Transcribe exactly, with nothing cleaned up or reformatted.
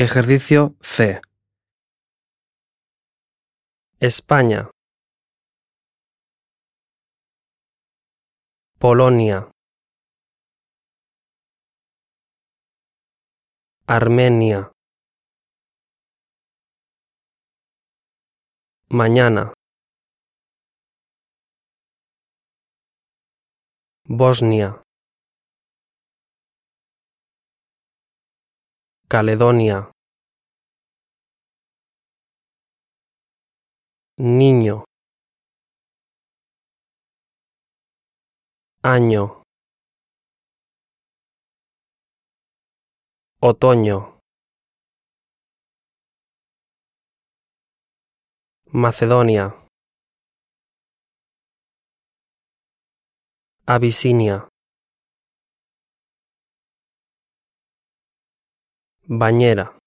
Ejercicio C. España, Polonia, Armenia, mañana, Bosnia, Caledonia, niño, año, otoño, Macedonia, Abisinia, bañera.